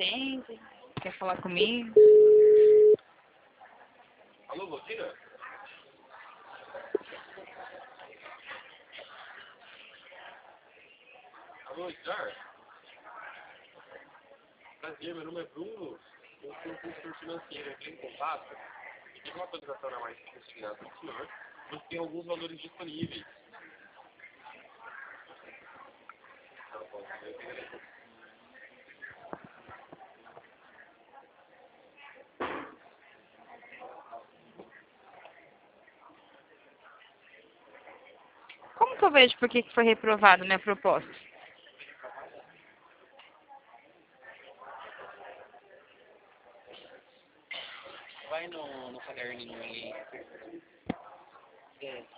atende? Quer falar comigo? Alô, Valdir? Alô, Edgar? Prazer, meu nome é Bruno. Eu sou um consultor financeiro, eu entrei em contato e tive uma atualização na mais destinada do senhor. Você tem alguns valores disponíveis. Tá bom, eu tenho... Como que eu vejo por que foi reprovado minha proposta? Vai no caderninho ali.